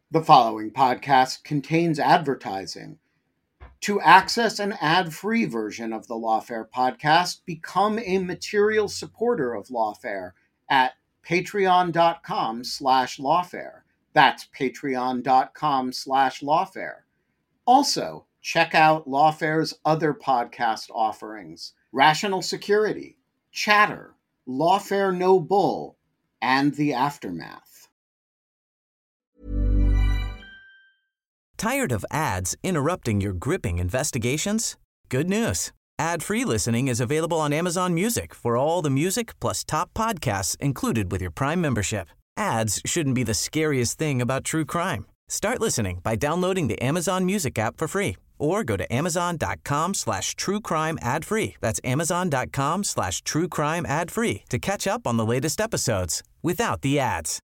The following podcast contains advertising. To access an ad-free version of the Lawfare podcast, become a material supporter of Lawfare at patreon.com/lawfare. That's patreon.com/lawfare. Also, check out Lawfare's other podcast offerings: Rational Security, Chatter, Lawfare No Bull, and The Aftermath. Tired of ads interrupting your gripping investigations? Good news. Ad-free listening is available on Amazon Music for all the music plus top podcasts included with your Prime membership. Ads shouldn't be the scariest thing about true crime. Start listening by downloading the Amazon Music app for free or go to amazon.com/truecrime ad-free. That's amazon.com/truecrime ad-free to catch up on the latest episodes without the ads.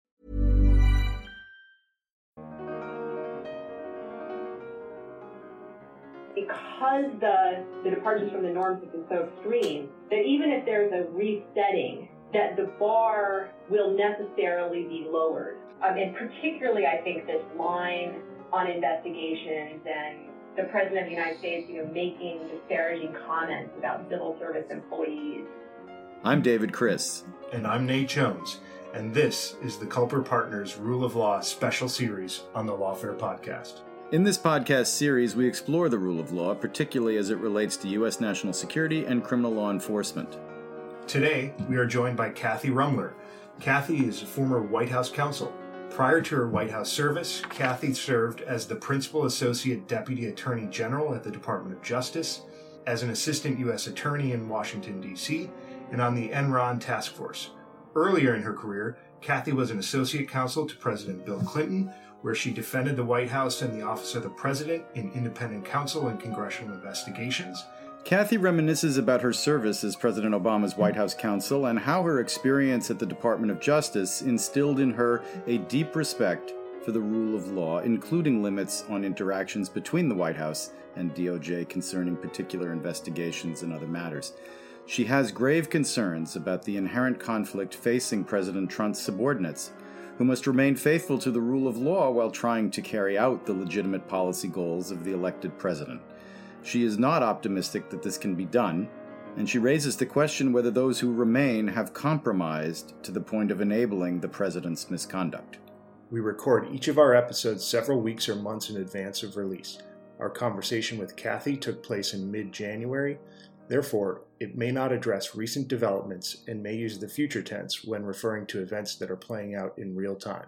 Because the departures from the norms have been so extreme, that even if there's a resetting, that the bar will necessarily be lowered. And particularly, I think this line on investigations and the President of the United States, making disparaging comments about civil service employees. I'm David Chris. And I'm Nate Jones. And this is the Culper Partners Rule of Law special series on the Lawfare podcast. In this podcast series, we explore the rule of law, particularly as it relates to U.S. national security and criminal law enforcement. Today, we are joined by Kathy Ruemmler. Kathy is a former White House counsel. Prior to her White House service, Kathy served as the Principal Associate Deputy Attorney General at the Department of Justice, as an Assistant U.S. Attorney in Washington, D.C., and on the Enron Task Force. Earlier in her career, Kathy was an Associate Counsel to President Bill Clinton, where she defended the White House and the Office of the President in independent counsel and congressional investigations. Kathy reminisces about her service as President Obama's White House counsel and how her experience at the Department of Justice instilled in her a deep respect for the rule of law, including limits on interactions between the White House and DOJ concerning particular investigations and other matters. She has grave concerns about the inherent conflict facing President Trump's subordinates, who must remain faithful to the rule of law while trying to carry out the legitimate policy goals of the elected president. She is not optimistic that this can be done, and she raises the question whether those who remain have compromised to the point of enabling the president's misconduct. We record each of our episodes several weeks or months in advance of release. Our conversation with Kathy took place in mid-January. Therefore, it may not address recent developments and may use the future tense when referring to events that are playing out in real time.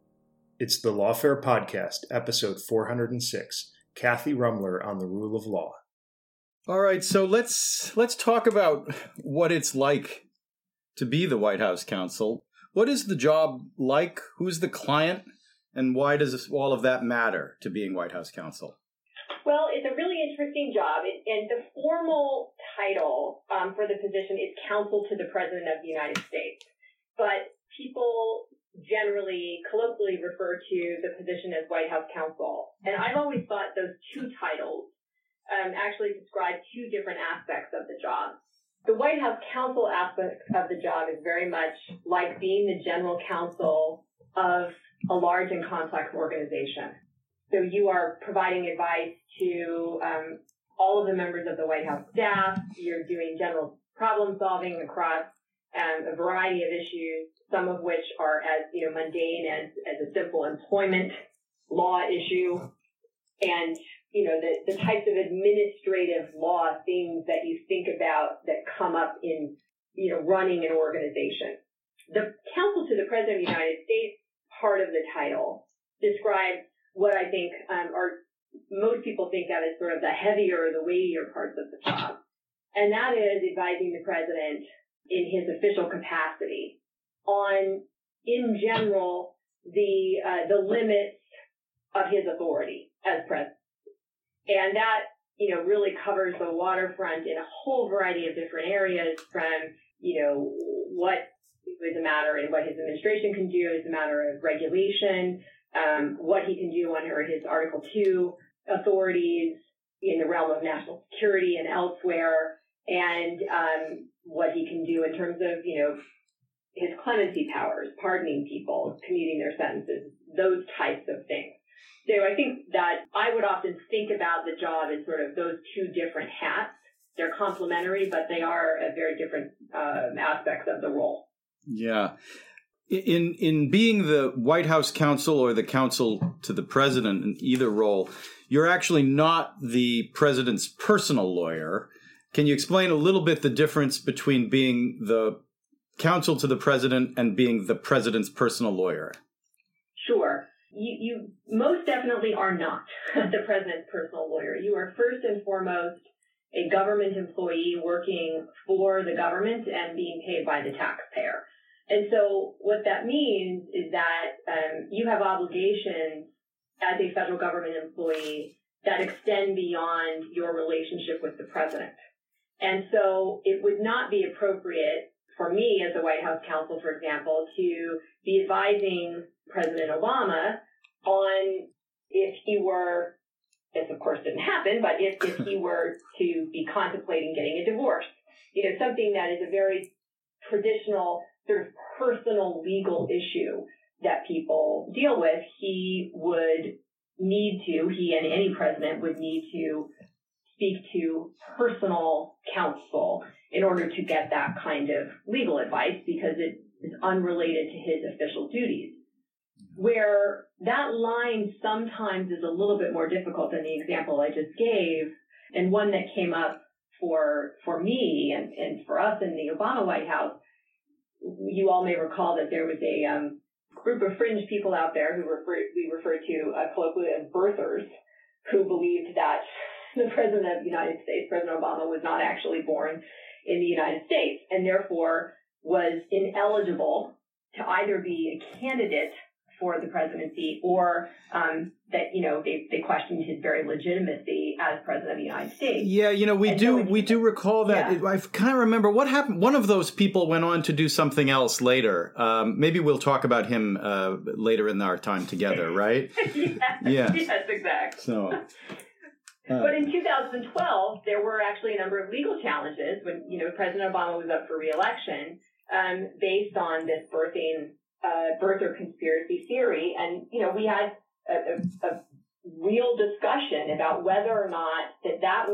It's the Lawfare Podcast, episode 406, Kathy Ruemmler on the Rule of Law. All right, so let's talk about what it's like to be the White House counsel. What is the job like? Who's the client? And why does all of that matter to being White House counsel? Well, it's a really interesting job, and the formal title for the position is counsel to the President of the United States. But people generally, colloquially refer to the position as White House counsel. And I've always thought those two titles actually describe two different aspects of the job. The White House counsel aspect of the job is very much like being the general counsel of a large and complex organization. So you are providing advice to all of the members of the White House staff. You're doing general problem solving across a variety of issues, some of which are as mundane as a simple employment law issue, and the types of administrative law things that you think about that come up in running an organization. The counsel to the President of the United States part of the title describes what I think most people think of as sort of the heavier, the weightier parts of the job. And that is advising the president in his official capacity on, in general, the limits of his authority as president. And that, really covers the waterfront in a whole variety of different areas from, what is a matter and what his administration can do as a matter of regulation, what he can do under his Article 2 authorities in the realm of national security and elsewhere, and what he can do in terms of, his clemency powers, pardoning people, commuting their sentences, those types of things. So I think that I would often think about the job as sort of those two different hats. They're complementary, but they are very different aspects of the role. Yeah. In being the White House counsel or the counsel to the president in either role, you're actually not the president's personal lawyer. Can you explain a little bit the difference between being the counsel to the president and being the president's personal lawyer? Sure. You most definitely are not the president's personal lawyer. You are first and foremost a government employee working for the government and being paid by the taxpayer. And so what that means is that you have obligations as a federal government employee that extend beyond your relationship with the president. And so it would not be appropriate for me as the White House counsel, for example, to be advising President Obama on if he were, this of course didn't happen, but if he were to be contemplating getting a divorce, something that is a very traditional sort of personal legal issue that people deal with, he and any president would need to speak to personal counsel in order to get that kind of legal advice because it is unrelated to his official duties. Where that line sometimes is a little bit more difficult than the example I just gave, and one that came up for me and for us in the Obama White House, you all may recall that there was a group of fringe people out there who we refer to colloquially as birthers, who believed that the President of the United States, President Obama, was not actually born in the United States and therefore was ineligible to either be a candidate for the presidency or that, they questioned his very legitimacy as President of the United States. Yeah, we do recall that. Yeah. I kind of remember what happened. One of those people went on to do something else later. Maybe we'll talk about him later in our time together, right? Yes, exactly. So, but in 2012, there were actually a number of legal challenges when, President Obama was up for re-election based on this birther conspiracy theory. And, we had a real discussion about whether or not that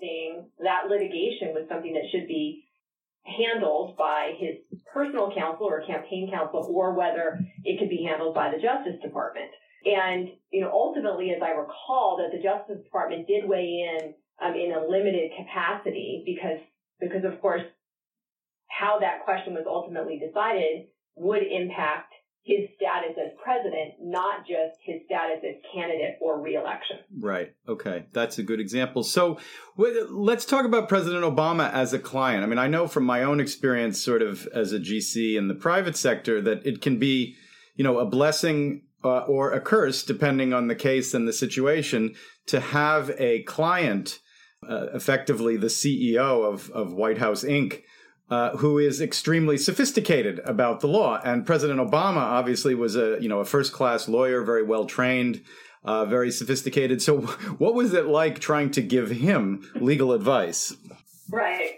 litigation was something that should be handled by his personal counsel or campaign counsel, or whether it could be handled by the Justice Department. And, ultimately, as I recall, that the Justice Department did weigh in a limited capacity because of course, how that question was ultimately decided would impact his status as president, not just his status as candidate for re-election. Right. Okay. That's a good example. So let's talk about President Obama as a client. I mean, I know from my own experience sort of as a GC in the private sector that it can be, a blessing or a curse, depending on the case and the situation, to have a client, effectively the CEO of White House Inc., who is extremely sophisticated about the law. And President Obama obviously was a first-class lawyer, very well-trained, very sophisticated. So what was it like trying to give him legal advice? Right.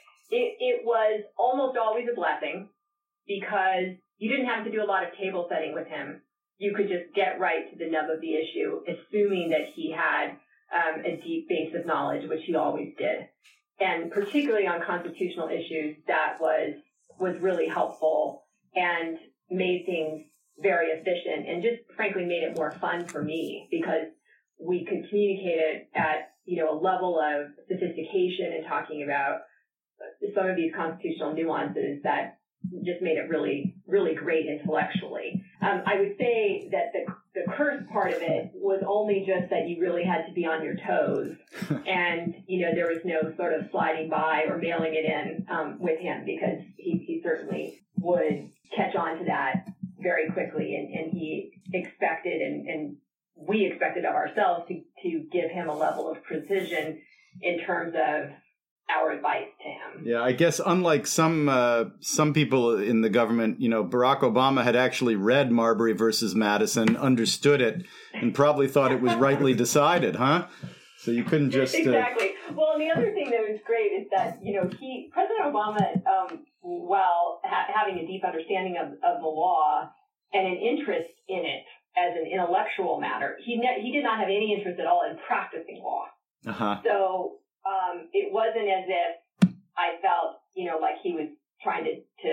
It was almost always a blessing because you didn't have to do a lot of table setting with him. You could just get right to the nub of the issue, assuming that he had a deep base of knowledge, which he always did. And particularly on constitutional issues, that was really helpful and made things very efficient and just frankly made it more fun for me because we could communicate it at, a level of sophistication and talking about some of these constitutional nuances that just made it really, really great intellectually. I would say that the curse part of it was only just that you really had to be on your toes and, there was no sort of sliding by or mailing it in with him because he certainly would catch on to that very quickly and he expected and we expected of ourselves to give him a level of precision in terms of our advice to him. Yeah, I guess unlike some people in the government, Barack Obama had actually read Marbury versus Madison, understood it, and probably thought it was rightly decided, huh? So you couldn't just... Exactly. Well, and the other thing that was great is that, President Obama, while having a deep understanding of the law and an interest in it, as an intellectual matter. He did not have any interest at all in practicing law. Uh-huh. So it wasn't as if I felt, like he was trying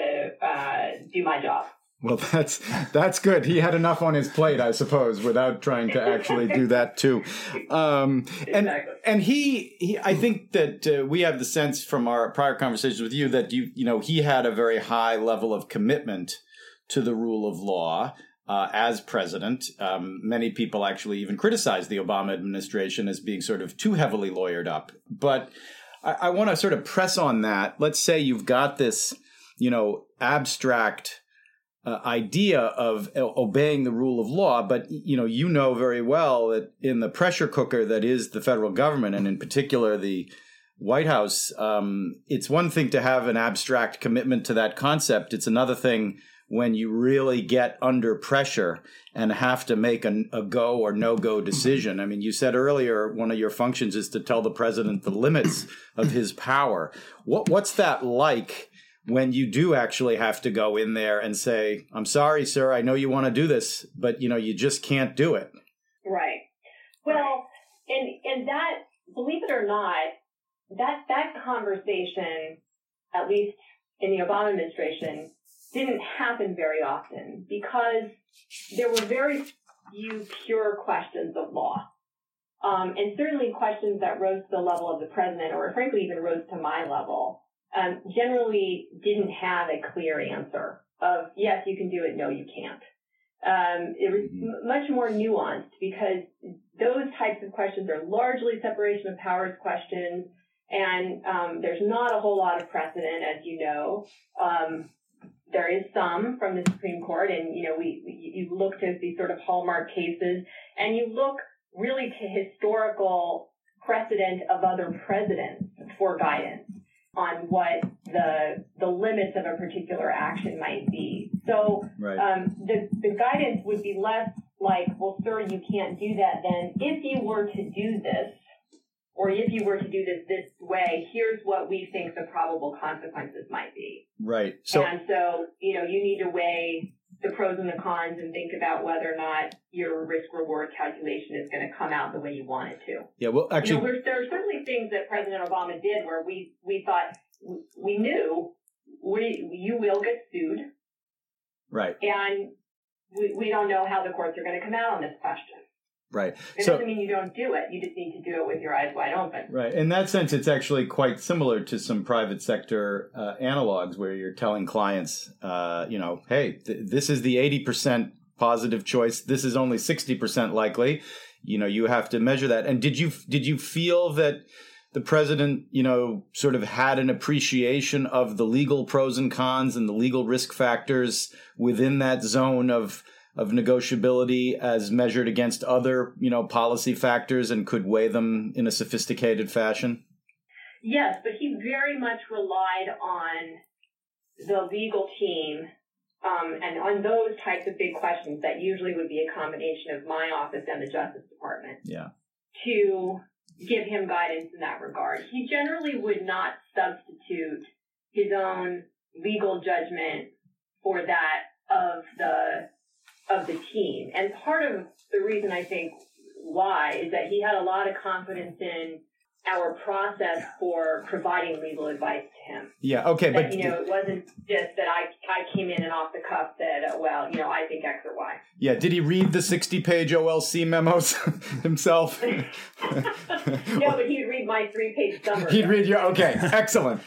to do my job. Well, that's good. He had enough on his plate, I suppose, without trying to actually do that too. Exactly. And he I think that we have the sense from our prior conversations with you that he had a very high level of commitment to the rule of law as president. Many people actually even criticized the Obama administration as being sort of too heavily lawyered up. But I want to sort of press on that. Let's say you've got this, abstract idea of obeying the rule of law, but you know very well that in the pressure cooker that is the federal government, and in particular the White House, it's one thing to have an abstract commitment to that concept. It's another thing when you really get under pressure and have to make a go or no-go decision. I mean, you said earlier one of your functions is to tell the president the limits of his power. What's that like when you do actually have to go in there and say, I'm sorry, sir, I know you want to do this, but, you just can't do it? Right. Well, and that, believe it or not, that conversation, at least in the Obama administration, didn't happen very often because there were very few pure questions of law. And certainly questions that rose to the level of the president, or frankly even rose to my level, generally didn't have a clear answer of, yes, you can do it, no, you can't. It was much more nuanced because those types of questions are largely separation of powers questions, and there's not a whole lot of precedent, as you know. There is some from the Supreme Court, and you look to these sort of hallmark cases, and you look really to historical precedent of other presidents for guidance on what the limits of a particular action might be. So right. The guidance would be less like, well, sir, you can't do that then. If you were to do this, or if you were to do this way, here's what we think the probable consequences might be. Right. So you need to weigh the pros and the cons and think about whether or not your risk-reward calculation is going to come out the way you want it to. Yeah, well, actually, there are certainly things that President Obama did where we thought we knew you will get sued. Right. And we don't know how the courts are going to come out on this question. Right. It doesn't mean you don't do it. You just need to do it with your eyes wide open. Right. In that sense, it's actually quite similar to some private sector analogs where you're telling clients, hey, this is the 80% positive choice. This is only 60% likely. You have to measure that. And did you feel that the president, sort of had an appreciation of the legal pros and cons and the legal risk factors within that zone of negotiability as measured against other, policy factors, and could weigh them in a sophisticated fashion? Yes, but he very much relied on the legal team and on those types of big questions that usually would be a combination of my office and the Justice Department. Yeah. To give him guidance in that regard. He generally would not substitute his own legal judgment for that of the team. And part of the reason I think why is that he had a lot of confidence in our process for providing legal advice to him. Yeah, okay. That, it wasn't just that I came in and off the cuff said, I think X or Y. Yeah, did he read the 60-page OLC memos himself? No, but he'd read my 3-page summary. He'd read your, okay, excellent.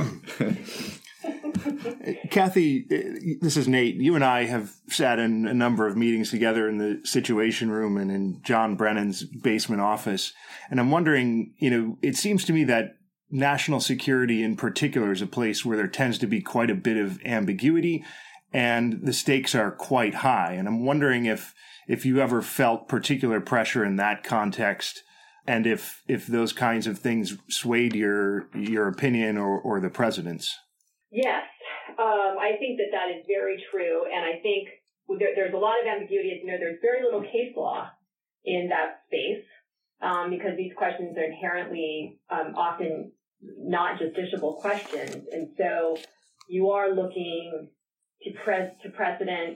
Kathy, this is Nate. You and I have sat in a number of meetings together in the Situation Room and in John Brennan's basement office. And I'm wondering, it seems to me that national security in particular is a place where there tends to be quite a bit of ambiguity and the stakes are quite high. And I'm wondering if you ever felt particular pressure in that context and if those kinds of things swayed your opinion or the president's. Yes, I think that is very true, and I think there's a lot of ambiguity. As you know, there's very little case law in that space because these questions are inherently often not justiciable questions, and so you are looking to precedent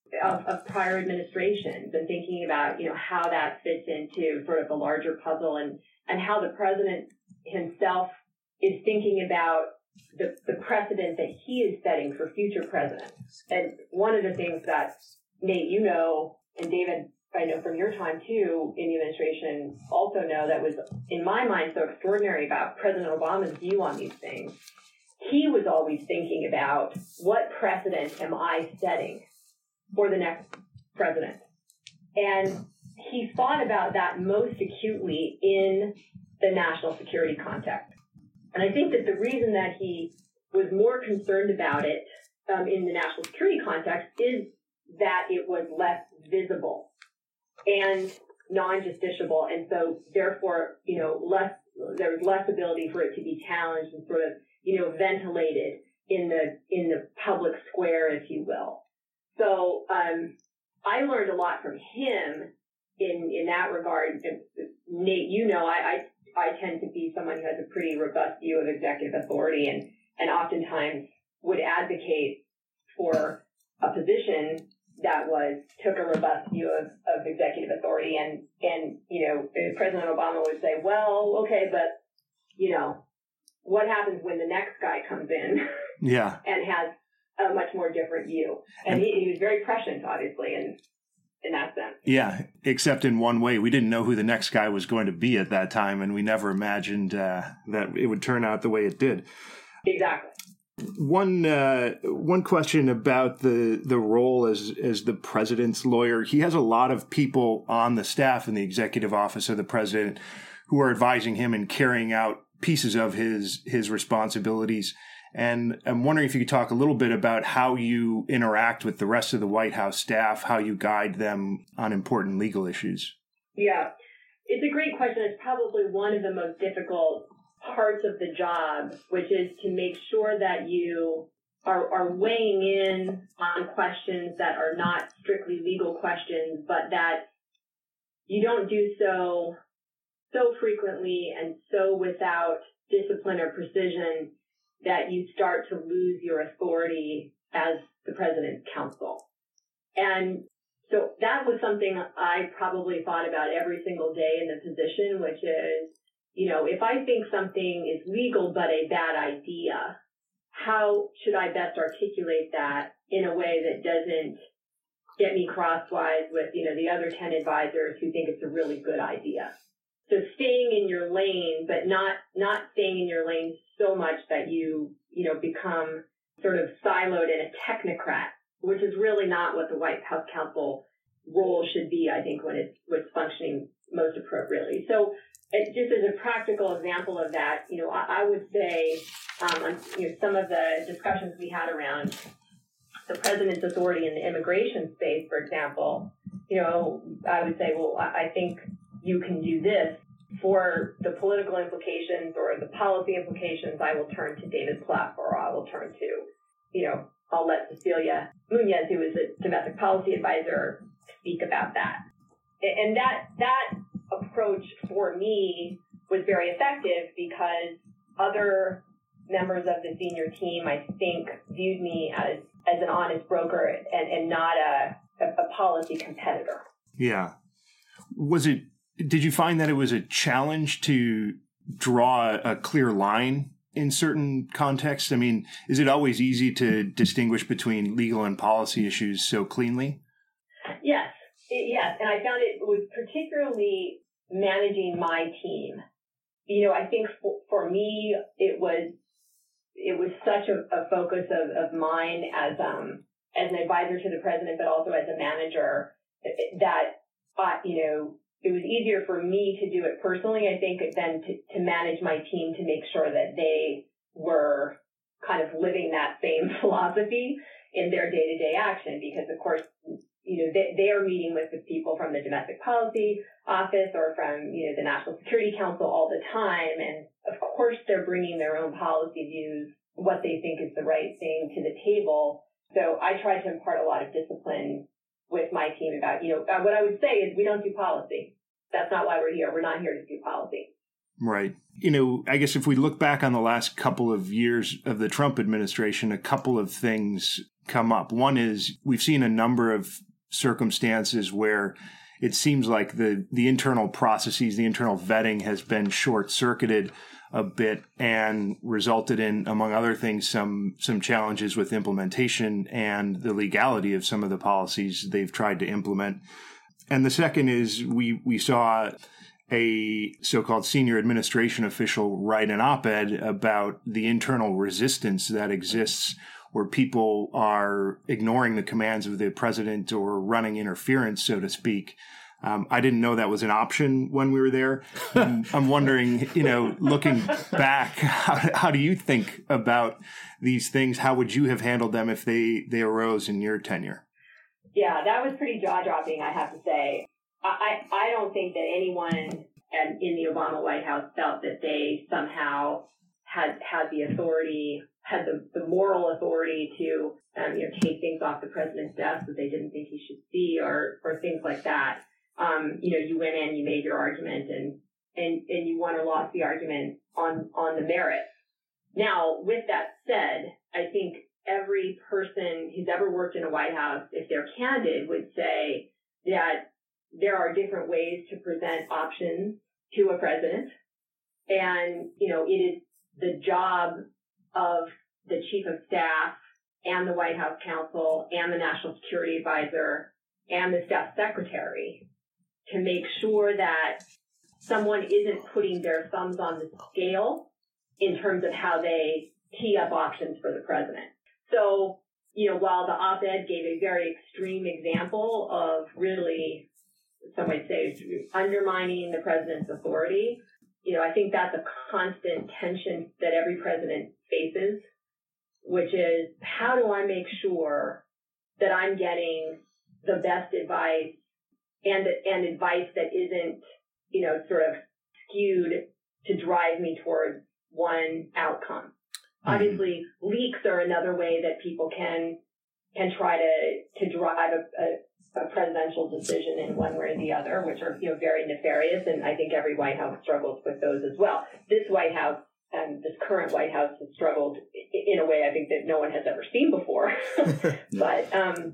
of prior administrations and thinking about, how that fits into sort of the larger puzzle and how the president himself is thinking about the precedent that he is setting for future presidents. And one of the things that, Nate, and David, I know from your time too in the administration also know that was in my mind so extraordinary about President Obama's view on these things. He was always thinking about what precedent am I setting for the next president. And he thought about that most acutely in the national security context. And I think that the reason that he was more concerned about it in the national security context is that it was less visible and non-justiciable. And so therefore, there was less ability for it to be challenged and sort of, ventilated in the public square, if you will. So I learned a lot from him in that regard. Nate, I tend to be someone who has a pretty robust view of executive authority and oftentimes would advocate for a position that took a robust view of executive authority. And President Obama would say, well, okay, but, what happens when the next guy comes in yeah. and has a much more different view? And he was very prescient, obviously, in that sense. Yeah, except in one way. We didn't know who the next guy was going to be at that time, and we never imagined that it would turn out the way it did. Exactly. One question about the role as the president's lawyer. He has a lot of people on the staff in the executive office of the president who are advising him and carrying out pieces of his responsibilities. And I'm wondering if you could talk a little bit about how you interact with the rest of the White House staff, how you guide them on important legal issues. Yeah, it's a great question. It's probably one of the most difficult parts of the job, which is to make sure that you are weighing in on questions that are not strictly legal questions, but that you don't do so frequently and so without discipline or precision that you start to lose your authority as the president's counsel. And so that was something I probably thought about every single day in the position, which is, if I think something is legal but a bad idea, how should I best articulate that in a way that doesn't get me crosswise with, the other 10 advisors who think it's a really good idea? So staying in your lane, but not staying in your lane so much that you become sort of siloed and a technocrat, which is really not what the White House counsel role should be, I think, when it's functioning most appropriately. So just as a practical example of that, I would say, some of the discussions we had around the president's authority in the immigration space, for example, I would say, well, I think you can do this. For the political implications or the policy implications, I will turn to David Plouffe, or I will turn to, I'll let Cecilia Munoz, who is a domestic policy advisor, speak about that. And that approach for me was very effective because other members of the senior team, I think, viewed me as an honest broker and not a policy competitor. Yeah. Did you find that it was a challenge to draw a clear line in certain contexts? I mean, is it always easy to distinguish between legal and policy issues so cleanly? Yes. And I found it was particularly managing my team. I think for me, it was such a focus of mine as an advisor to the president, but also as a manager that, it was easier for me to do it personally, I think, than to manage my team to make sure that they were kind of living that same philosophy in their day-to-day action. Because, of course, they are meeting with the people from the domestic policy office or from, the National Security Council all the time. And, of course, they're bringing their own policy views, what they think is the right thing to the table. So I tried to impart a lot of discipline with my team about, what I would say is we don't do policy. That's not why we're here. We're not here to do policy. Right. I guess if we look back on the last couple of years of the Trump administration, a couple of things come up. One is we've seen a number of circumstances where it seems like the internal processes, the internal vetting has been short-circuited a bit and resulted in, among other things, some challenges with implementation and the legality of some of the policies they've tried to implement. And the second is we saw a so-called senior administration official write an op-ed about the internal resistance that exists where people are ignoring the commands of the president or running interference, so to speak. I didn't know that was an option when we were there. I'm wondering, looking back, how do you think about these things? How would you have handled them if they arose in your tenure? Yeah, that was pretty jaw-dropping, I have to say. I don't think that anyone in the Obama White House felt that they somehow had the authority, had the moral authority to take things off the president's desk that they didn't think he should see or things like that. You went in, you made your argument, and you won or lost the argument on the merits. Now, with that said, I think every person who's ever worked in a White House, if they're candid, would say that there are different ways to present options to a president. And, it is the job of the chief of staff and the White House counsel and the national security advisor and the staff secretary to make sure that someone isn't putting their thumbs on the scale in terms of how they tee up options for the president. So, while the op-ed gave a very extreme example of really, some might say, undermining the president's authority, I think that's a constant tension that every president faces, which is how do I make sure that I'm getting the best advice and advice that isn't, sort of skewed to drive me towards one outcome. Obviously, leaks are another way that people can try to drive a presidential decision in one way or the other, which are very nefarious, and I think every White House struggles with those as well. This White House and this current White House has struggled in a way I think that no one has ever seen before. But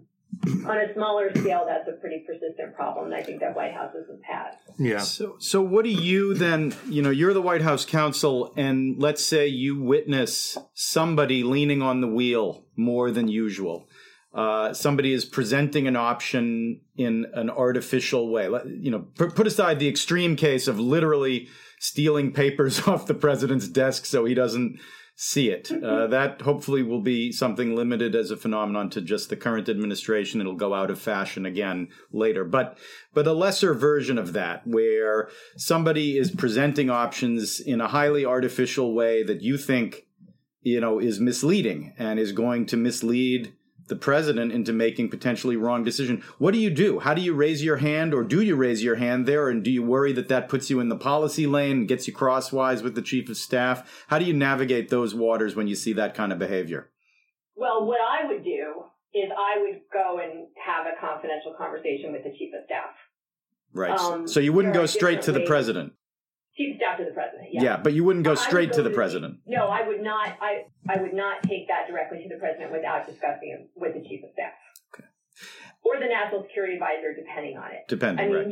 on a smaller scale, that's a pretty persistent problem, and I think that White Houses have had. Yeah. So what do you then, you're the White House counsel, and let's say you witness somebody leaning on the wheel more than usual. Somebody is presenting an option in an artificial way. Put aside the extreme case of literally stealing papers off the president's desk so he doesn't see it. That hopefully will be something limited as a phenomenon to just the current administration. It'll go out of fashion again later. But a lesser version of that, where somebody is presenting options in a highly artificial way that you think, is misleading and is going to mislead the president into making potentially wrong decision. What do you do? How do you raise your hand, or do you raise your hand there? And do you worry that puts you in the policy lane and gets you crosswise with the chief of staff? How do you navigate those waters when you see that kind of behavior? Well, what I would do is I would go and have a confidential conversation with the chief of staff. Right. So you wouldn't go straight to the president. Chief of staff to the president, yeah. Yeah, but you wouldn't go straight to the president. No, I would not. I would not take that directly to the president without discussing it with the chief of staff. Okay. Or the national security advisor, depending on it. Right.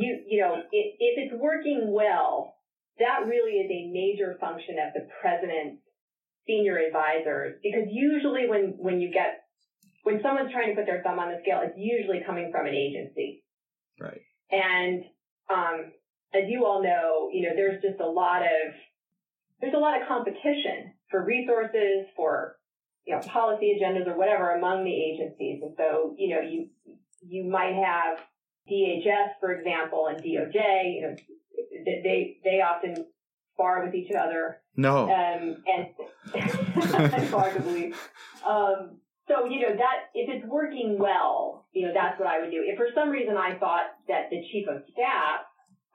If it's working well, that really is a major function of the president's senior advisors, because usually when someone's trying to put their thumb on the scale, it's usually coming from an agency. Right. And as you all know, there's just a lot of competition for resources, for, policy agendas or whatever among the agencies. And so, you might have DHS, for example, and DOJ, they often spar with each other. No. And it's hard to believe. So, that if it's working well, that's what I would do. If for some reason I thought that the chief of staff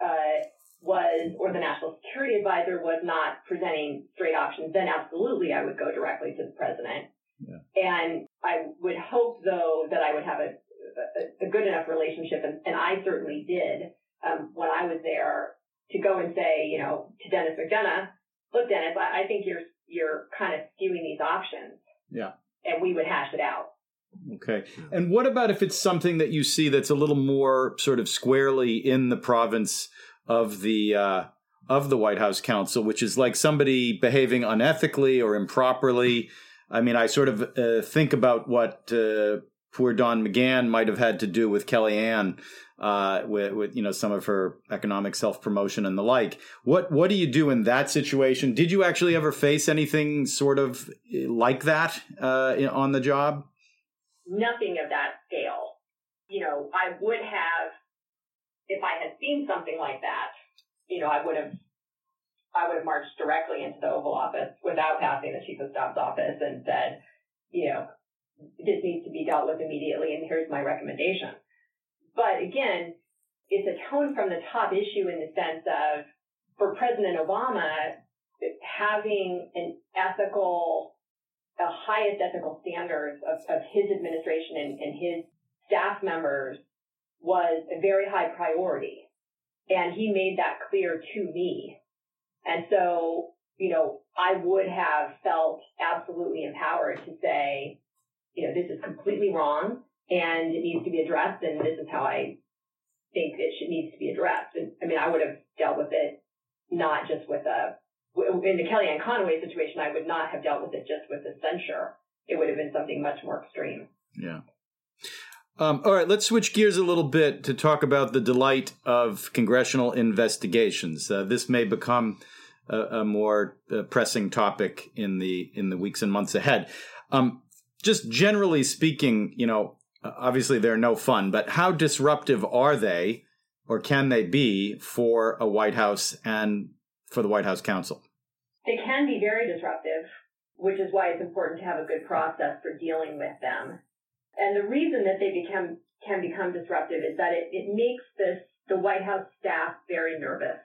or the national security advisor was not presenting straight options, then absolutely I would go directly to the president. Yeah. And I would hope, though, that I would have a good enough relationship, and I certainly did when I was there, to go and say, to Dennis McDonough, look, Dennis, I think you're kind of skewing these options. Yeah. And we would hash it out. Okay. And what about if it's something that you see that's a little more sort of squarely in the province of the White House counsel, which is like somebody behaving unethically or improperly? I mean, I sort of think about what poor Don McGahn might have had to do with Kellyanne with some of her economic self-promotion and the like. What do you do in that situation? Did you actually ever face anything sort of like that on the job? Nothing of that scale. I would have, if I had seen something like that, I would have marched directly into the Oval Office without passing the Chief of Staff's office and said, this needs to be dealt with immediately, and here's my recommendation. But again, it's a tone from the top issue in the sense of, for President Obama, having the highest ethical standards of his administration and his staff members was a very high priority. And he made that clear to me. And so, I would have felt absolutely empowered to say, this is completely wrong and it needs to be addressed, and this is how I think it needs to be addressed. And I mean, I would have dealt with it not just with in the Kellyanne Conway situation, I would not have dealt with it just with the censure. It would have been something much more extreme. Yeah. All right, let's switch gears a little bit to talk about the delight of congressional investigations. This may become a more pressing topic in the weeks and months ahead. Just generally speaking, obviously they're no fun, but how disruptive are they, or can they be, for a White House and for the White House counsel? They can be very disruptive, which is why it's important to have a good process for dealing with them. And the reason that they can become disruptive is that it makes the White House staff very nervous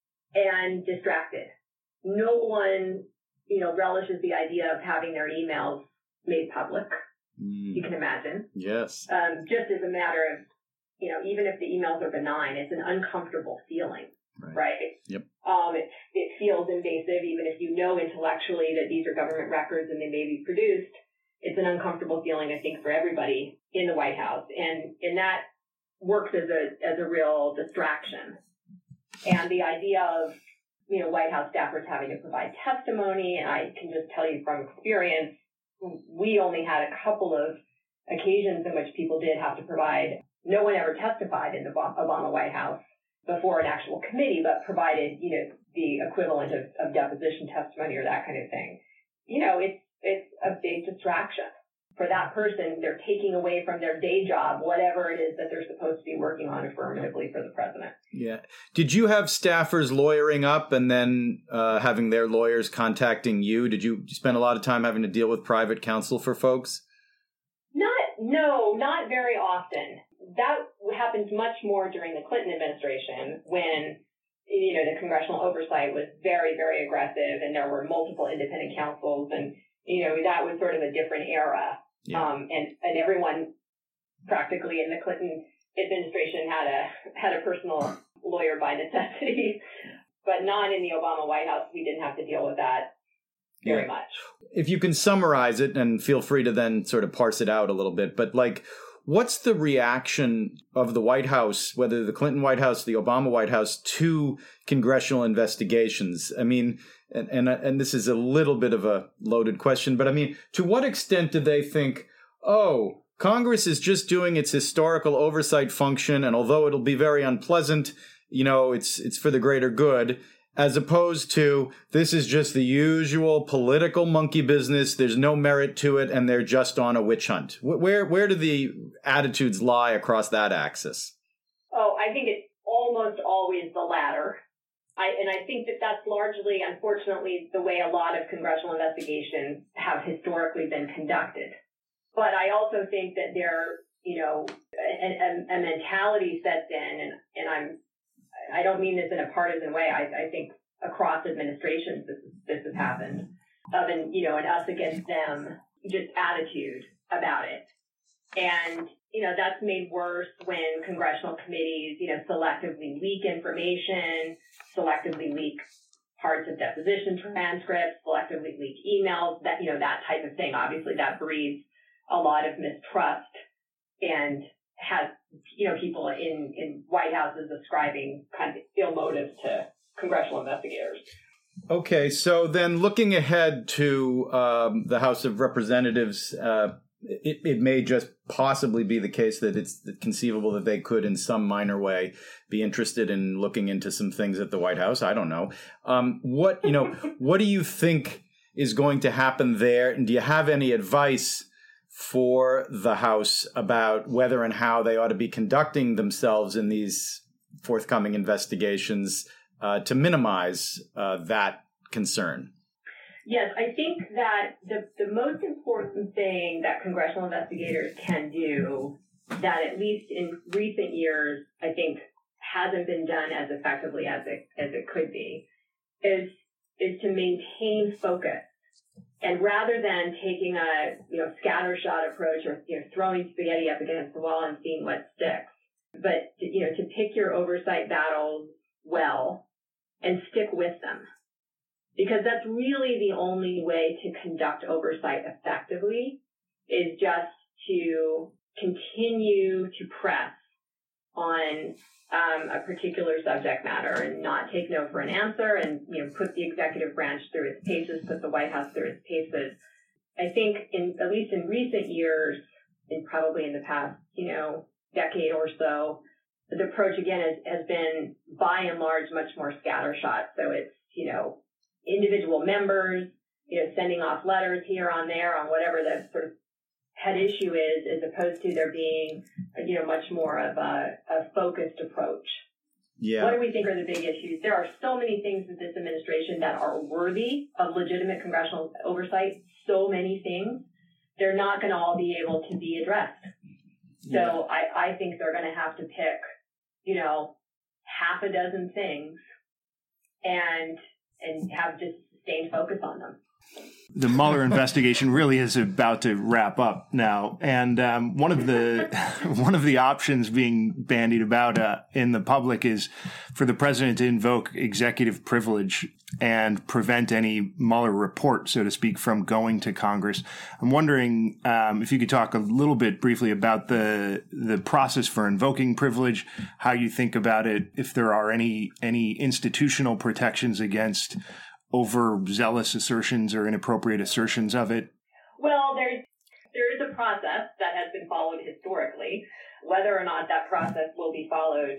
and distracted. No one, relishes the idea of having their emails made public. You can imagine. Yes. Just as a matter of, even if the emails are benign, it's an uncomfortable feeling, right? Yep. It feels invasive, even if you know intellectually that these are government records and they may be produced. It's an uncomfortable feeling, I think, for everybody in the White House, and that works as a real distraction. And the idea of White House staffers having to provide testimony, and I can just tell you from experience, we only had a couple of occasions in which people did have to provide. No one ever testified in the Obama White House before an actual committee, but provided, the equivalent of deposition testimony or that kind of thing. It's a big distraction for that person. They're taking away from their day job, whatever it is that they're supposed to be working on affirmatively for the president. Yeah. Did you have staffers lawyering up and then having their lawyers contacting you? Did you spend a lot of time having to deal with private counsel for folks? Not very often. That happens much more during the Clinton administration when, the congressional oversight was very, very aggressive and there were multiple independent counsels, and, that was sort of a different era. Yeah. And everyone practically in the Clinton administration had a personal lawyer by necessity, but not in the Obama White House. We didn't have to deal with that very much. If you can summarize it, and feel free to then sort of parse it out a little bit, but what's the reaction of the White House, whether the Clinton White House, the Obama White House, to congressional investigations? I mean, and this is a little bit of a loaded question, but I mean, to what extent do they think, oh, Congress is just doing its historical oversight function, and although it'll be very unpleasant, it's for the greater good, as opposed to this is just the usual political monkey business, there's no merit to it, and they're just on a witch hunt? Where do the attitudes lie across that axis? Oh, I think it's almost always the latter. I think that that's largely, unfortunately, the way a lot of congressional investigations have historically been conducted. But I also think that there, a mentality sets in, and I don't mean this in a partisan way. I think across administrations this has happened, of an us against them just attitude about it. And, that's made worse when congressional committees, selectively leak information, selectively leak parts of deposition transcripts, selectively leak emails, that, that type of thing. Obviously, that breeds a lot of mistrust and has, people in White Houses ascribing kind of ill motives to congressional investigators. Okay, so then looking ahead to the House of Representatives, it may just possibly be the case that it's conceivable that they could, in some minor way, be interested in looking into some things at the White House. I don't know. What do you think is going to happen there? And do you have any advice for the House about whether and how they ought to be conducting themselves in these forthcoming investigations to minimize that concern? Yes, I think that the most important thing that congressional investigators can do, that at least in recent years, I think hasn't been done as effectively as it could be, is to maintain focus. And rather than taking a scattershot approach or throwing spaghetti up against the wall and seeing what sticks, but to pick your oversight battles well and stick with them. Because that's really the only way to conduct oversight effectively, is just to continue to press on a particular subject matter and not take no for an answer, and put the executive branch through its paces, put the White House through its paces. I think at least in recent years, and probably in the past decade or so, the approach again has been by and large much more scattershot. So it's individual members, sending off letters here on there on whatever the sort of head issue is, as opposed to there being, much more of a focused approach. Yeah. What do we think are the big issues? There are so many things with this administration that are worthy of legitimate congressional oversight. So many things. They're not going to all be able to be addressed. Yeah. So I think they're going to have to pick, half a dozen things and have just sustained focus on them. The Mueller investigation really is about to wrap up now, and one of the options being bandied about in the public is for the president to invoke executive privilege and prevent any Mueller report, so to speak, from going to Congress. I'm wondering if you could talk a little bit briefly about the process for invoking privilege, how you think about it, if there are any institutional protections against overzealous assertions or inappropriate assertions of it? Well, there is a process that has been followed historically. Whether or not that process will be followed,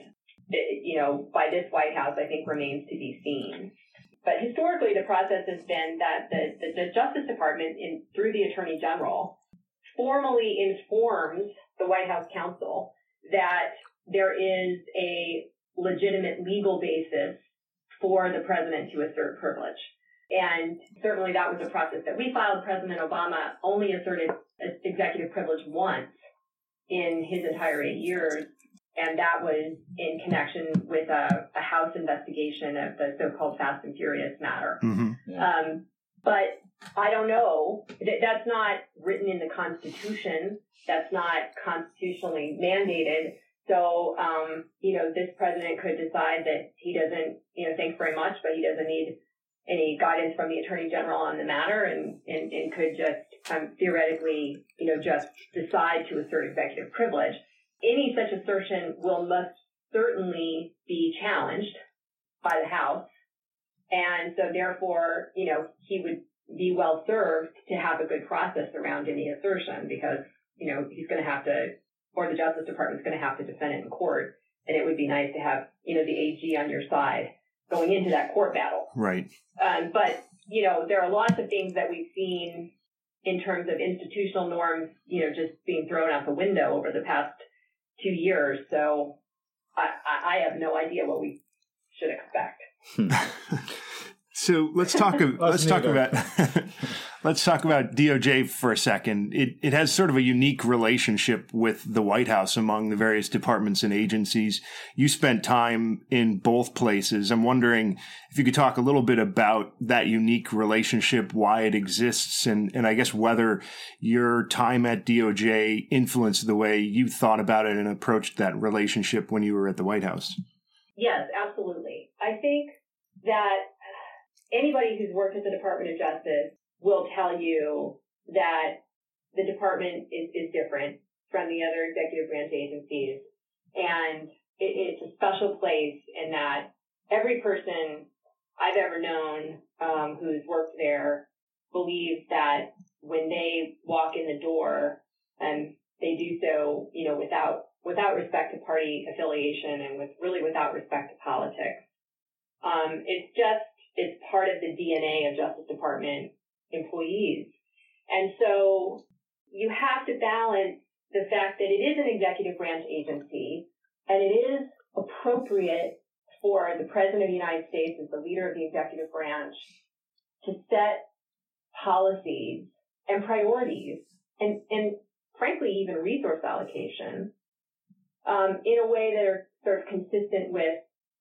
by this White House, I think remains to be seen. But historically, the process has been that the Justice Department, through the Attorney General, formally informs the White House counsel that there is a legitimate legal basis for the president to assert privilege. And certainly that was a process that we filed. President Obama only asserted executive privilege once in his entire 8 years, and that was in connection with a House investigation of the so-called Fast and Furious matter. Mm-hmm. Yeah. But I don't know. That's not written in the Constitution. That's not constitutionally mandated. So, this president could decide that he doesn't, thanks very much, but he doesn't need any guidance from the Attorney General on the matter, and could just theoretically, just decide to assert executive privilege. Any such assertion must certainly be challenged by the House. And so therefore, he would be well served to have a good process around any assertion, because, he's going to have to, or the Justice Department's going to have to defend it in court. And it would be nice to have, the AG on your side going into that court battle. Right. But, there are lots of things that we've seen in terms of institutional norms, just being thrown out the window over the past 2 years. So I have no idea what we should expect. So let's talk about DOJ for a second. It has sort of a unique relationship with the White House among the various departments and agencies. You spent time in both places. I'm wondering if you could talk a little bit about that unique relationship, why it exists, and I guess whether your time at DOJ influenced the way you thought about it and approached that relationship when you were at the White House. Yes, absolutely. I think that anybody who's worked at the Department of Justice will tell you that the department is different from the other executive branch agencies. And it's a special place in that every person I've ever known who's worked there believes that when they walk in the door, they do so, without respect to party affiliation and without respect to politics. It's part of the DNA of Justice Department employees. And so you have to balance the fact that it is an executive branch agency and it is appropriate for the President of the United States as the leader of the executive branch to set policies and priorities and frankly, even resource allocation in a way that are sort of consistent with,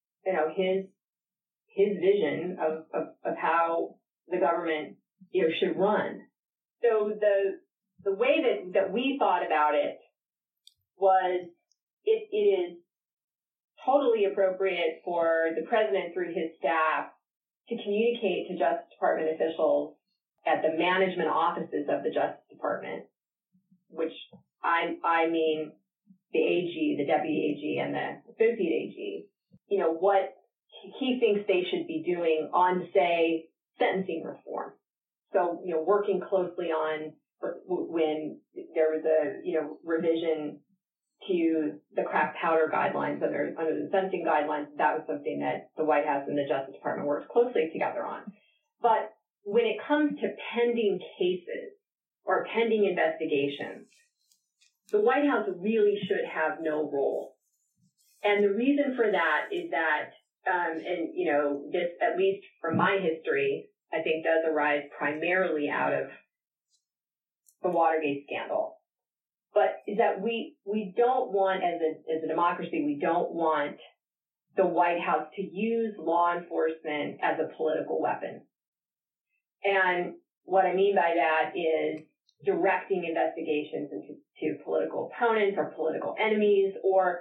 his vision of how the government, should run. So the way that we thought about it was it is totally appropriate for the president through his staff to communicate to Justice Department officials at the management offices of the Justice Department, which I mean the AG, the deputy AG, and the associate AG, what he thinks they should be doing on, say, sentencing reform. So, working closely on when there was a, revision to the crack powder guidelines under the sentencing guidelines, that was something that the White House and the Justice Department worked closely together on. But when it comes to pending cases or pending investigations, the White House really should have no role. And the reason for that is that, this, at least from my history, I think does arise primarily out of the Watergate scandal. But is that we don't want, as a democracy, we don't want the White House to use law enforcement as a political weapon. And what I mean by that is directing investigations into political opponents or political enemies, or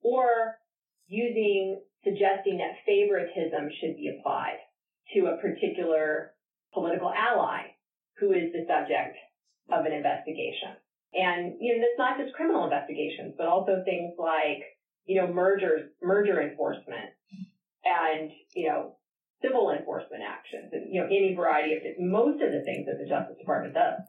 suggesting that favoritism should be applied to a particular political ally who is the subject of an investigation. And, that's not just criminal investigations, but also things like, merger enforcement and, civil enforcement actions and, any variety of most of the things that the Justice Department does.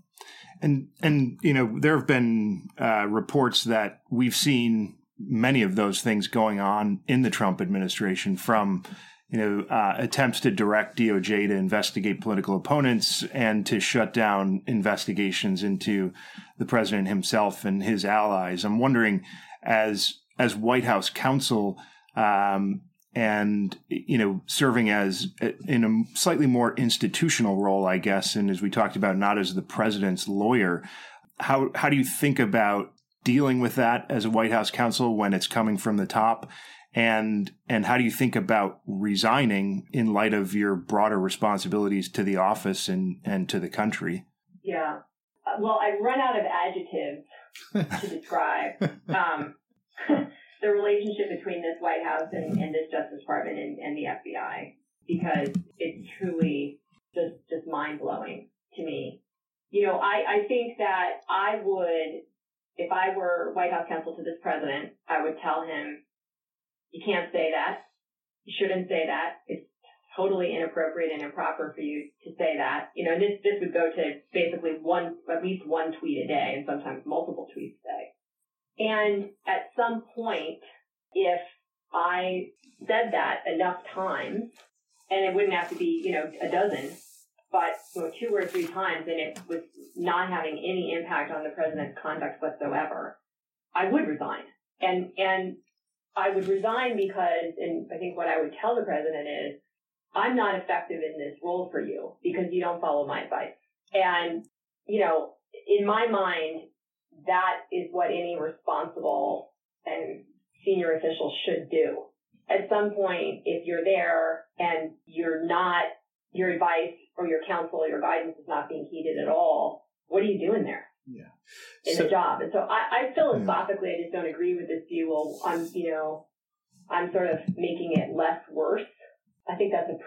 And there have been reports that we've seen many of those things going on in the Trump administration, from attempts to direct DOJ to investigate political opponents and to shut down investigations into the president himself and his allies. I'm wondering, as White House counsel, and serving as in a slightly more institutional role, I guess, and as we talked about, not as the president's lawyer, how do you think about dealing with that as a White House counsel when it's coming from the top? And how do you think about resigning in light of your broader responsibilities to the office and to the country? Yeah. Well, I've run out of adjectives to describe the relationship between this White House and this Justice Department and the FBI, because it's truly just mind-blowing to me. I think that I would, if I were White House counsel to this president, I would tell him, you can't say that. You shouldn't say that. It's totally inappropriate and improper for you to say that. And this would go to basically at least one tweet a day, and sometimes multiple tweets a day. And at some point, if I said that enough times, and it wouldn't have to be, a dozen, but 2 or 3 times, and it was not having any impact on the president's conduct whatsoever, I would resign. And I would resign because, and I think what I would tell the president is, I'm not effective in this role for you because you don't follow my advice. And, in my mind, that is what any responsible and senior official should do. At some point, if you're there and your advice or your counsel or your guidance is not being heeded at all, what are you doing there? Yeah. In the job. And so I philosophically, I just don't agree with this view. Well, I'm sort of making it less worse. I think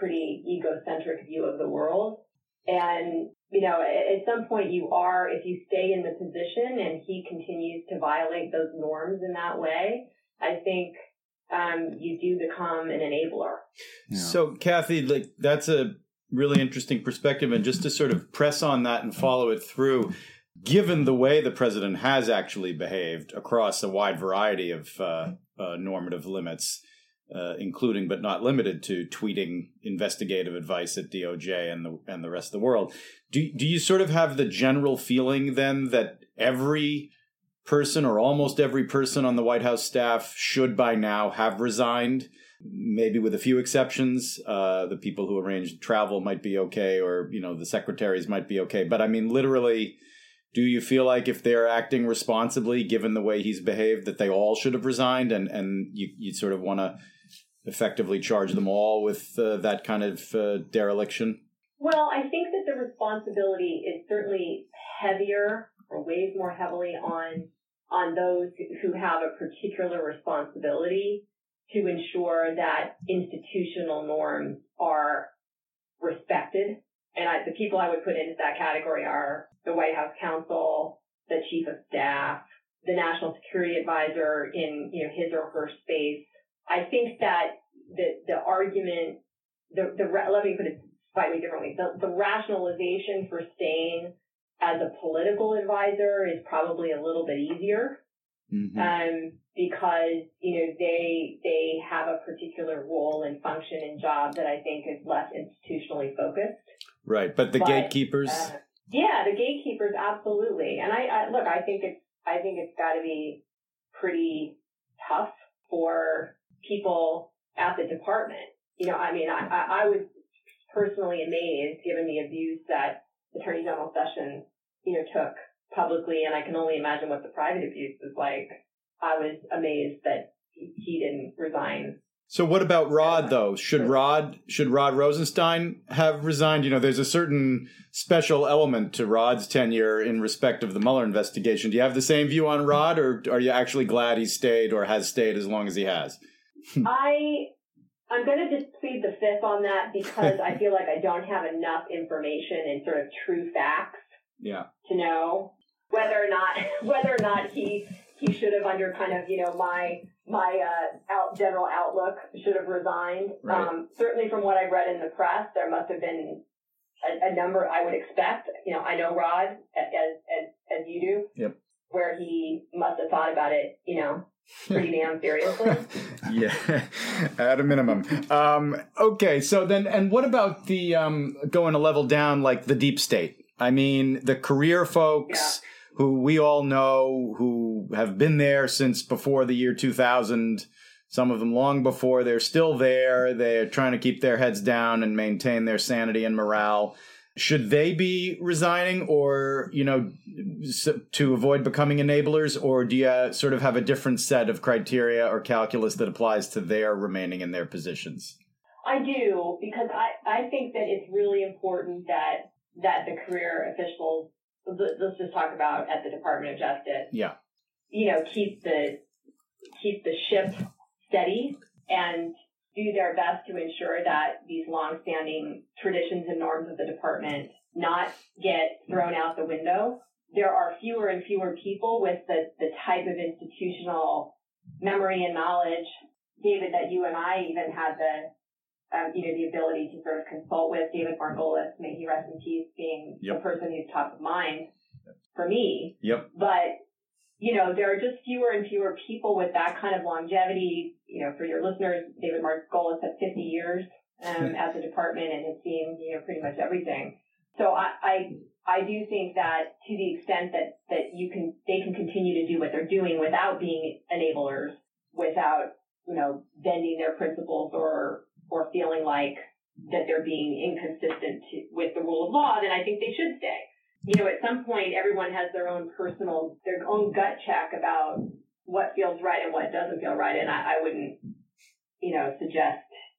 pretty egocentric view of the world. And, you know, at some point if you stay in the position and he continues to violate those norms in that way, I think you do become an enabler. Yeah. So, Kathy, like, that's a really interesting perspective. And just to sort of press on that and follow it through, given the way the president has actually behaved across a wide variety of normative limits, including but not limited to tweeting investigative advice at DOJ and the rest of the world, do you sort of have the general feeling then that every person or almost every person on the White House staff should by now have resigned? Maybe with a few exceptions, the people who arranged travel might be okay, or, you know, the secretaries might be okay. But I mean, literally, do you feel like if they're acting responsibly, given the way he's behaved, that they all should have resigned, and you sort of want to effectively charge them all with that kind of dereliction? Well, I think that the responsibility is certainly heavier or weighs more heavily on those who have a particular responsibility to ensure that institutional norms are respected. And the people I would put into that category are the White House counsel, the chief of staff, the national security advisor in, you know, his or her space. I think that the argument, let me put it slightly differently. The rationalization for staying as a political advisor is probably a little bit easier. Mm-hmm. Because, you know, they have a particular role and function and job that I think is less institutionally focused. Right. But the gatekeepers? Yeah, the gatekeepers, absolutely. And I think it's got to be pretty tough for people at the department. You know, I mean, I was personally amazed, given the abuse that Attorney General Sessions, you know, took publicly, and I can only imagine what the private abuse was like. I was amazed that he didn't resign. So what about Rod, though? Should Rod Rosenstein have resigned? You know, there's a certain special element to Rod's tenure in respect of the Mueller investigation. Do you have the same view on Rod, or are you actually glad he stayed or has stayed as long as he has? I'm going to just plead the fifth on that because I feel like I don't have enough information and sort of true facts to know whether or not he should have, under kind of, you know, my general outlook, should have resigned. Right. Certainly from what I read in the press, there must have been a number I would expect. You know, I know Rod as you do. Yep. Where he must have thought about it, you know, pretty damn seriously. Yeah, at a minimum. Okay, so then, and what about the going a level down, like the deep state? I mean, the career folks who we all know, who have been there since before the year 2000, some of them long before. They're still there. They're trying to keep their heads down and maintain their sanity and morale. Should they be resigning, or, you know, to avoid becoming enablers, or do you sort of have a different set of criteria or calculus that applies to their remaining in their positions? I do, because I think that it's really important that the career officials, let's just talk about at the Department of Justice, you know, keep the ship steady and do their best to ensure that these longstanding traditions and norms of the department not get thrown out the window. There are fewer and fewer people with the type of institutional memory and knowledge, David, that you and I even had the ability to sort of consult with. David Margolis, may he rest in peace, being the person who's top of mind for me. Yep. But, you know, there are just fewer and fewer people with that kind of longevity. You know, for your listeners, David Margolis had 50 years at the department and has seen, you know, pretty much everything. So I do think that to the extent that they can continue to do what they're doing without being enablers, without, you know, bending their principles or feeling like that they're being inconsistent with the rule of law, then I think they should stay. You know, at some point, everyone has their own gut check about what feels right and what doesn't feel right. And I wouldn't, you know, suggest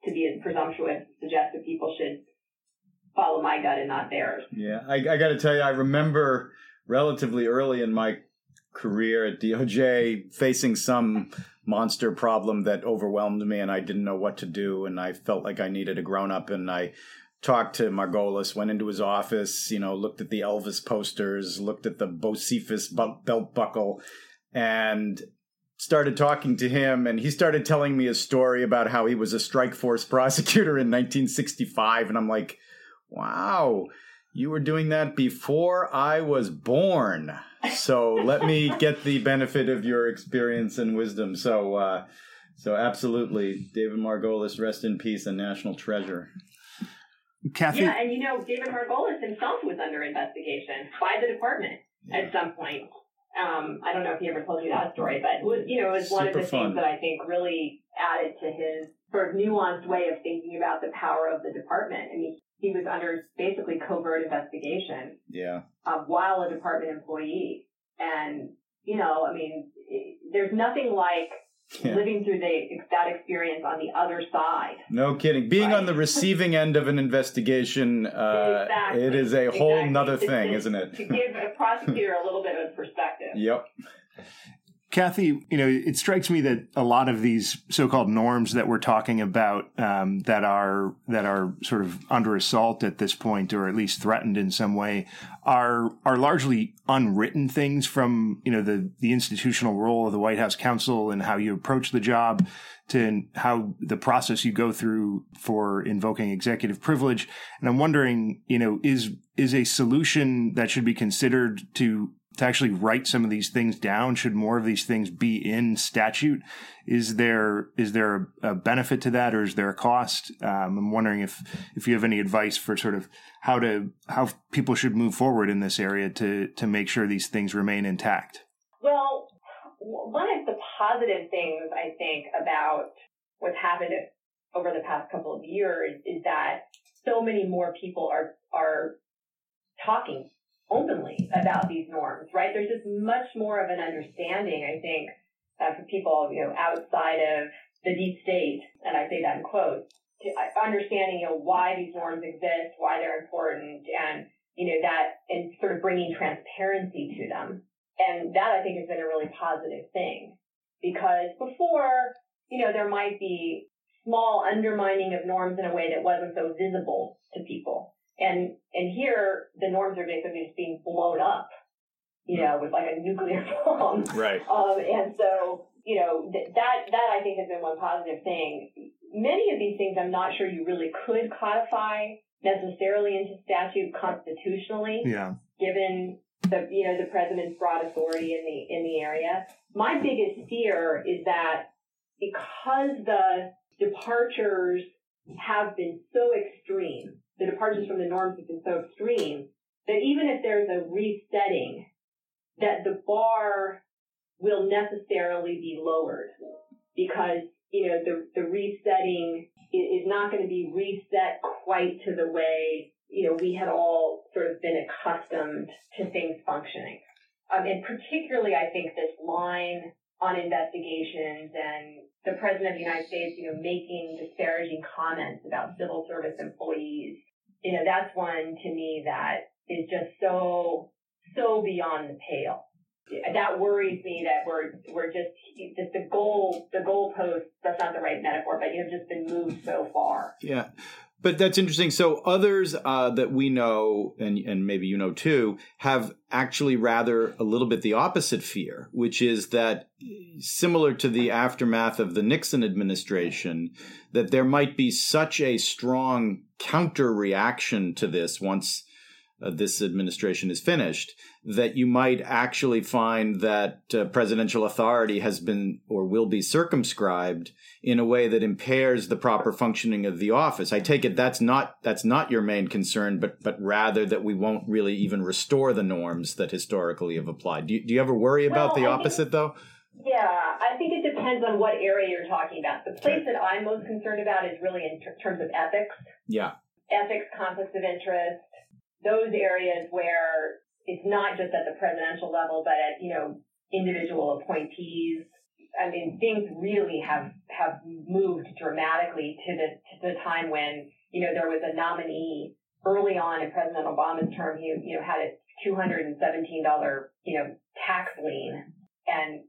that people should follow my gut and not theirs. Yeah, I got to tell you, I remember relatively early in my career at DOJ facing some monster problem that overwhelmed me and I didn't know what to do. And I felt like I needed a grown-up. And I talked to Margolis, went into his office, looked at the Elvis posters, looked at the Bocephus belt buckle, and started talking to him. And he started telling me a story about how he was a strike force prosecutor in 1965. And I'm like, wow, you were doing that before I was born. So let me get the benefit of your experience and wisdom. So absolutely, David Margolis, rest in peace, a national treasure. Kathy? Yeah, and David Margolis himself was under investigation by the department at some point. I don't know if he ever told you that story, but it was one of the things that I think really added to his sort of nuanced way of thinking about the power of the department. I mean, he was under basically covert investigation. Yeah. While a department employee. And, there's nothing like living through that experience on the other side. No kidding. Being on the receiving end of an investigation, exactly. It is a whole nother thing, isn't it? To give a prosecutor a little bit of perspective. Yep. Kathy, it strikes me that a lot of these so-called norms that we're talking about that are sort of under assault at this point, or at least threatened in some way, are largely unwritten things from the institutional role of the White House counsel and how you approach the job, to how the process you go through for invoking executive privilege. And I'm wondering, is a solution that should be considered to actually write some of these things down? Should more of these things be in statute? Is there a benefit to that, or is there a cost? I'm wondering if you have any advice for sort of how people should move forward in this area to make sure these things remain intact. Well, one of the positive things I think about what's happened over the past couple of years is that so many more people are talking openly about these norms, right? There's just much more of an understanding, I think, for people, outside of the deep state, and I say that in quotes, to understanding, why these norms exist, why they're important, and, and sort of bringing transparency to them. And that, I think, has been a really positive thing, because before, there might be small undermining of norms in a way that wasn't so visible to people. And here, the norms are basically just being blown up, with like a nuclear bomb. Right. And so, that I think has been one positive thing. Many of these things I'm not sure you really could codify necessarily into statute constitutionally. Yeah. Given the president's broad authority in the area. My biggest fear is that because the departures have been so extreme, the departures from the norms have been so extreme, that even if there's a resetting, that the bar will necessarily be lowered, because, the resetting is not going to be reset quite to the way, we had all sort of been accustomed to things functioning. And particularly, I think this line on investigations and the President of the United States, making disparaging comments about civil service employees, that's one to me that is just so beyond the pale. That worries me that we're just the goalpost, that's not the right metaphor, but just been moved so far. Yeah. But that's interesting. So others that we know, and maybe too, have actually rather a little bit the opposite fear, which is that, similar to the aftermath of the Nixon administration, that there might be such a strong counter reaction to this once this administration is finished, that you might actually find that presidential authority has been or will be circumscribed in a way that impairs the proper functioning of the office. I take it that's not your main concern, but rather that we won't really even restore the norms that historically have applied. Do you ever worry about the opposite, though? Yeah, I think it depends on what area you're talking about. The place that I'm most concerned about is really in terms of ethics. Yeah. Ethics, conflicts of interest, those areas where it's not just at the presidential level, but at, individual appointees. I mean, things really have moved dramatically to the time when, there was a nominee early on in President Obama's term who, had a $217, tax lien. And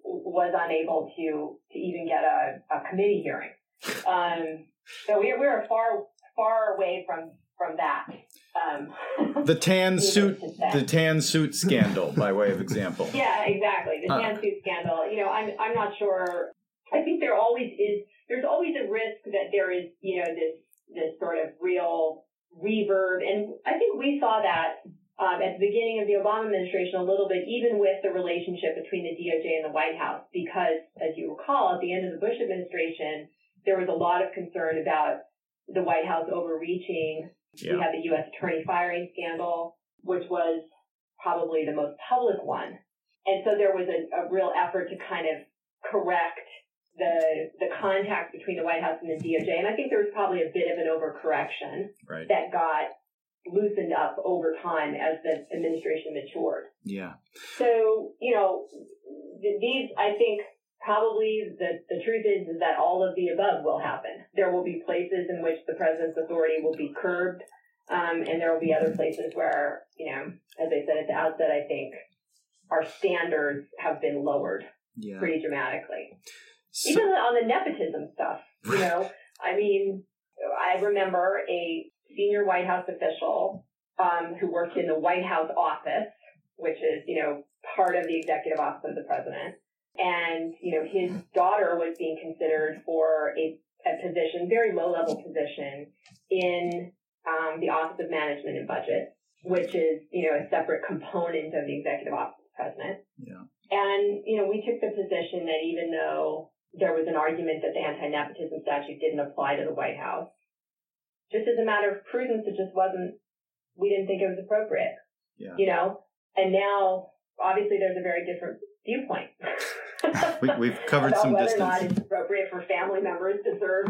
was unable to even get a committee hearing. So we're far away from that. The tan suit scandal, by way of example. Yeah, exactly. The tan suit scandal. I'm not sure. I think there's always a risk that there is, this sort of real reverb. And I think we saw that at the beginning of the Obama administration a little bit, even with the relationship between the DOJ and the White House, because as you recall, at the end of the Bush administration, there was a lot of concern about the White House overreaching. Yeah. We had the U.S. attorney firing scandal, which was probably the most public one. And so there was a real effort to kind of correct the contact between the White House and the DOJ. And I think there was probably a bit of an overcorrection that got loosened up over time as the administration matured. Yeah. So, these, I think, probably the truth is that all of the above will happen. There will be places in which the president's authority will be curbed, and there will be other places where, as I said at the outset, I think our standards have been lowered pretty dramatically. So, even on the nepotism stuff, I remember a senior White House official who worked in the White House office, which is, part of the executive office of the president. And, his daughter was being considered for a position, very low-level position, in the Office of Management and Budget, which is, a separate component of the executive office of the president. Yeah. And, we took the position that even though there was an argument that the anti-nepotism statute didn't apply to the White House, just as a matter of prudence, we didn't think it was appropriate. Yeah. And now, obviously, there's a very different viewpoint. We've covered some whether distance. Or not it's appropriate for family members to serve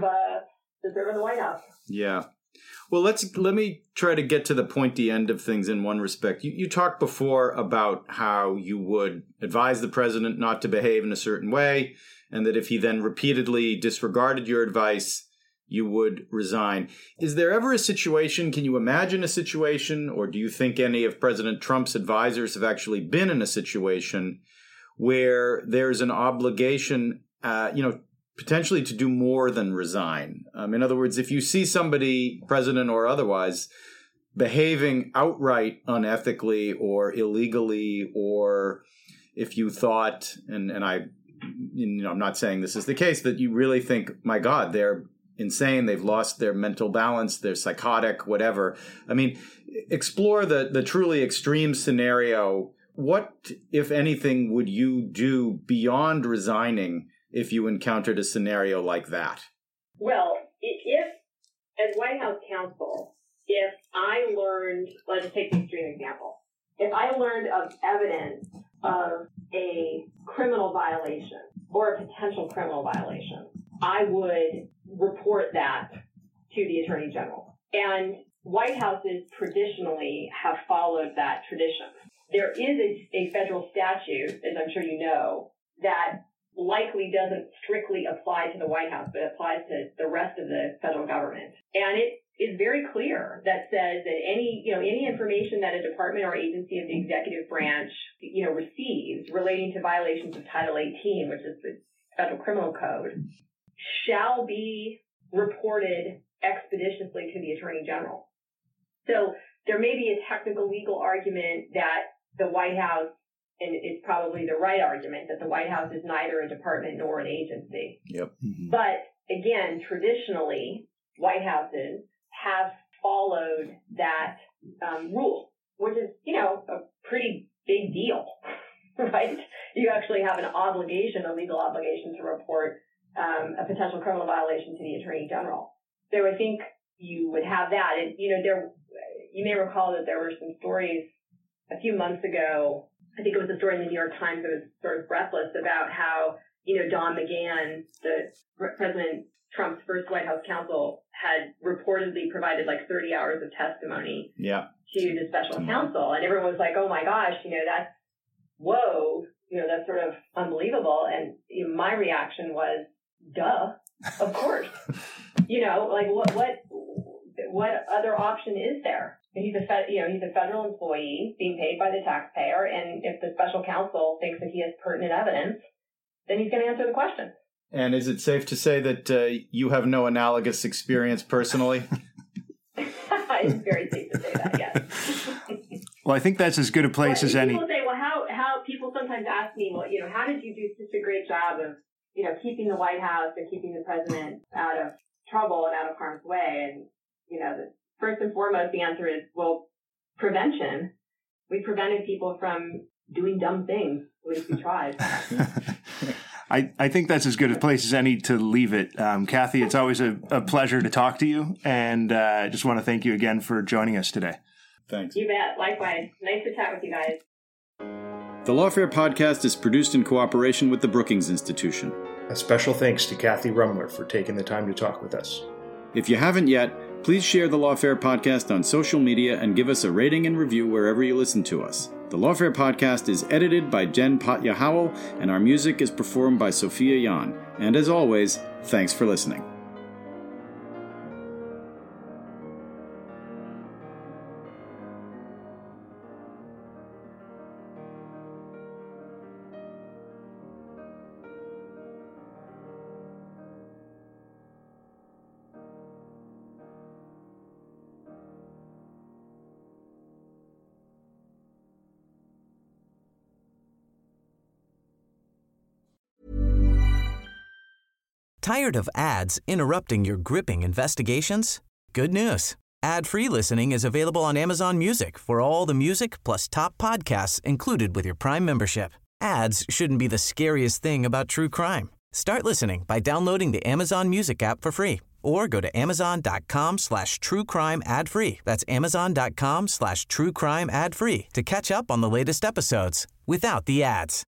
in the White House. Yeah. Well, let me try to get to the pointy end of things in one respect. You talked before about how you would advise the president not to behave in a certain way, and that if he then repeatedly disregarded your advice, you would resign. Is there ever a situation, can you imagine a situation, or do you think any of President Trump's advisors have actually been in a situation where there's an obligation, potentially to do more than resign? In other words, if you see somebody, president or otherwise, behaving outright unethically or illegally, or if you thought, and I'm not saying this is the case, that you really think, my God, they're insane, they've lost their mental balance, they're psychotic, whatever. Explore the truly extreme scenario. What, if anything, would you do beyond resigning if you encountered a scenario like that? Well, if, as White House counsel, if I learned, let's just take the extreme example, if I learned of evidence of a criminal violation or a potential criminal violation, I would report that to the Attorney General. And White Houses traditionally have followed that tradition. There is a federal statute, as I'm sure you know, that likely doesn't strictly apply to the White House, but applies to the rest of the federal government. And it is very clear that says that any information that a department or agency of the executive branch, receives relating to violations of Title 18, which is the Federal Criminal Code, shall be reported expeditiously to the Attorney General. So there may be a technical legal argument that the White House, and it's probably the right argument, that the White House is neither a department nor an agency. Yep. Mm-hmm. But again, traditionally, White Houses have followed that rule, which is, a pretty big deal, right? You actually have an obligation, a legal obligation to report a potential criminal violation to the Attorney General. So I think you would have that. And, you may recall that there were some stories a few months ago. I think it was a story in the New York Times that was sort of breathless about how, Don McGahn, President Trump's first White House counsel, had reportedly provided like 30 hours of testimony to the special counsel. And everyone was like, oh my gosh, that's, whoa, that's sort of unbelievable. And my reaction was, duh, of course. What other option is there? He's a federal employee being paid by the taxpayer, and if the special counsel thinks that he has pertinent evidence, then he's going to answer the question. And is it safe to say that you have no analogous experience personally? It's very safe to say that, yes. Well, I think that's as good a place as any. People say, well, how people sometimes ask me, well, how did you do such a great job of, keeping the White House and keeping the president out of trouble and out of harm's way? And, first and foremost, the answer is, well, prevention. We prevented people from doing dumb things. At least we tried. I think that's as good a place as any to leave it. Kathy, it's always a pleasure to talk to you. And I just want to thank you again for joining us today. Thanks. You bet. Likewise. Nice to chat with you guys. The Lawfare podcast is produced in cooperation with the Brookings Institution. A special thanks to Kathy Rumler for taking the time to talk with us. If you haven't yet, please share the Lawfare podcast on social media and give us a rating and review wherever you listen to us. The Lawfare podcast is edited by Jen Patja Howell, and our music is performed by Sophia Yan. And as always, thanks for listening. Tired of ads interrupting your gripping investigations? Good news. Ad-free listening is available on Amazon Music for all the music plus top podcasts included with your Prime membership. Ads shouldn't be the scariest thing about true crime. Start listening by downloading the Amazon Music app for free or go to amazon.com/truecrime ad-free. That's amazon.com/truecrime ad-free to catch up on the latest episodes without the ads.